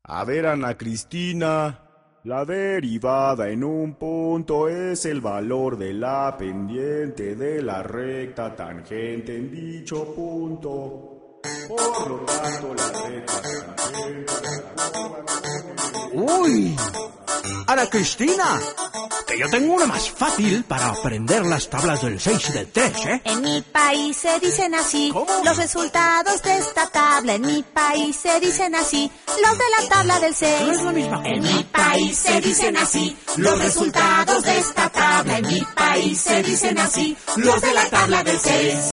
A ver, Ana Cristina, la derivada en un punto es el valor de la pendiente de la recta tangente en dicho punto. Por lo tanto, la recta tangente... ¡Uy! Ana Cristina, que yo tengo una más fácil para aprender las tablas del 6 y del 3, ¿eh? En mi país se dicen así. ¿Cómo? Los resultados de esta tabla. En mi país se dicen así. Los de la tabla del 6. No es la misma cosa. En mi país se dicen así. Los resultados de esta tabla. En mi país se dicen así. Los de la tabla del 6.